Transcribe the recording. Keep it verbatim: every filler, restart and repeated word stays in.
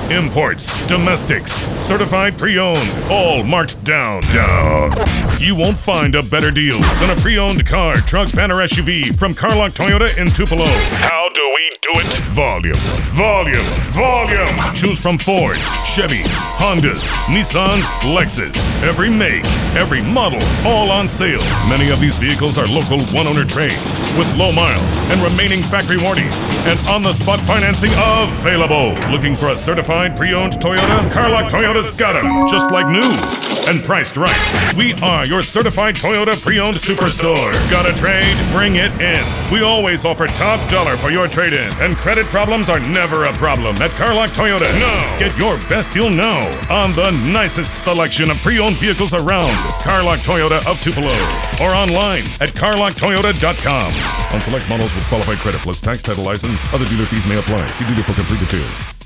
imports, domestics, certified pre-owned, all marked down. Down. You won't find a better deal than a pre-owned car, truck, van, or S U V from Carlock Toyota in Tupelo. How do we do it? Volume, volume, volume. Choose from Fords, Chevys, Hondas, Nissans, Lexus. Every make, every model, all on sale. Many of these vehicles are local one-owner trades with low miles and remaining factory warranties and on-the-spot financing available. Looking for a certified pre-owned Toyota? Carlock Toyota's got them, just like new and priced right. We are your certified Toyota pre-owned superstore. Got a trade? Bring it in. We always offer top dollar for your trade-in, and credit problems are never a problem at Carlock Toyota. No, get your best deal now on the nicest selection of pre-owned vehicles around. Carlock Toyota of Tupelo, or online at carlock toyota dot com. On select models with qualified credit plus tax, title, license, other dealer fees may apply. See dealer for complete details.